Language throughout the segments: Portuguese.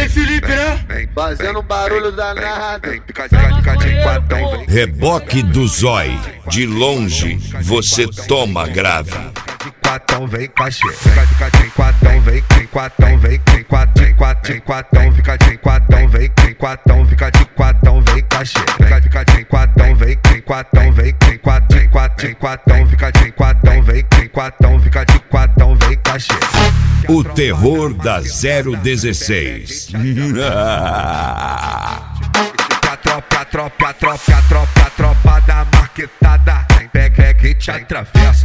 Felipe, né? Fazendo barulho danado. Reboque do Zói. De longe, você toma grave. Quatão vem cachê, fica de quatão, vem quatão, vem quatão, fica de quatão, vem quatão, fica de quatão, vem cachê, fica de quatão, vem quatão, vem quatão, fica de quatão, vem quatão, fica de quatão, vem cachê. O terror da 016. A tropa da marquetada, pega que te atravessa.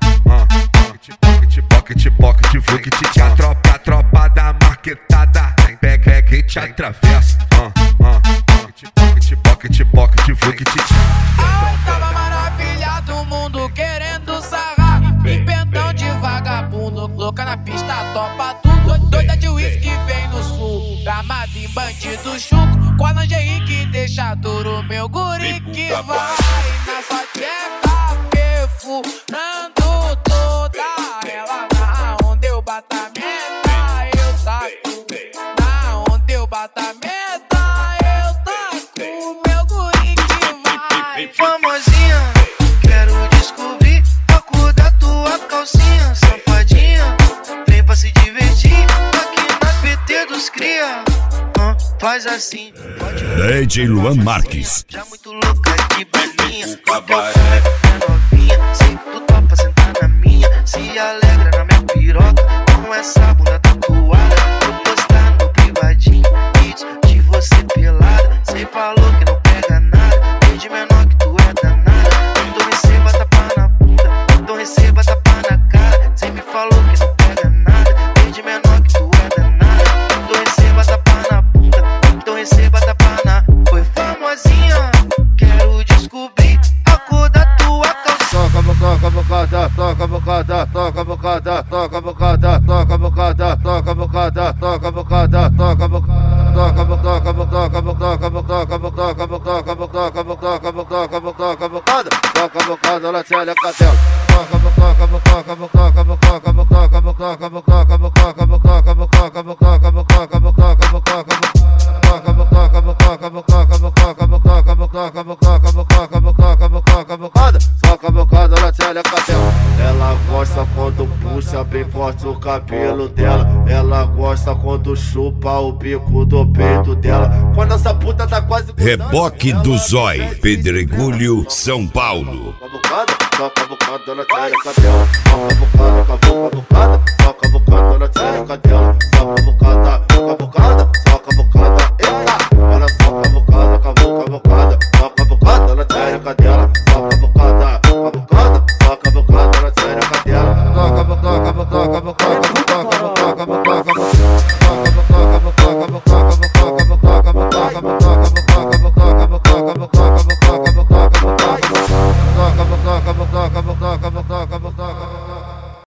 Pocket, fluke, a tropa da marquetada, pega que te atravessa. Pocket, fluke, tava maravilha do mundo querendo sarrar. Empentão de vagabundo, louca na pista, topa tudo. Doida de uísque vem no sul, armado em bandido chuco. Com a lingerie que deixa duro, meu guri que vai na sua tcheca, perfurando toda ela. Na onde eu bato a meta, eu taco. Na onde eu bato a meta, eu taco. Meu guri que vai. Famosinha, quero descobrir a cor da tua calcinha. Safadinha, vem pra se divertir aqui na PT dos cria. Faz assim, DJ Luan Marques. já muito louca de balinha. Cabaré, novinha, sei que tu topa sentar na minha. Se alegra na minha piroca, com essa bunda tatuada. Vou postar no privadinho, vídeos de você pelada. Cê falou que não pega nada, desde menor que tu é danada. Então receba tapa na bunda, então receba tapa na cara. Cê me falou que não pega nada, desde menor que tu é danada. Então receba tapa na bunda, então receba tapa na. Foi famosinha, quero descobrir a cor da tua calça. Toca bocada, toca bocada, toca bocada, toca bocada, toca bocada, toca bocada, toca bocada, toca bocada, ela te olha cadela. Toca bocada, ela te olha cadela. Ela gosta quando puxa bem forte o cabelo dela. Ela gosta quando chupa o bico do peito dela. Quando essa puta tá quase. Reboque do Zói. Pedregulho, São Paulo. Toca bocada, ela te olha cadela. Toca bocada, toca bocada, toca bocada, ela te olha cadela. Toca bocada, toca bocada, toca bocada, eita. Ela toca bocada, toca bocada, toca bocada, ela te olha cadela. Toca bocada, toca bocada, toca bocada, ela te olha cadela. Toca bocada, toca bocada, toca bocada, toca bocada, toca bocada, toca bocada.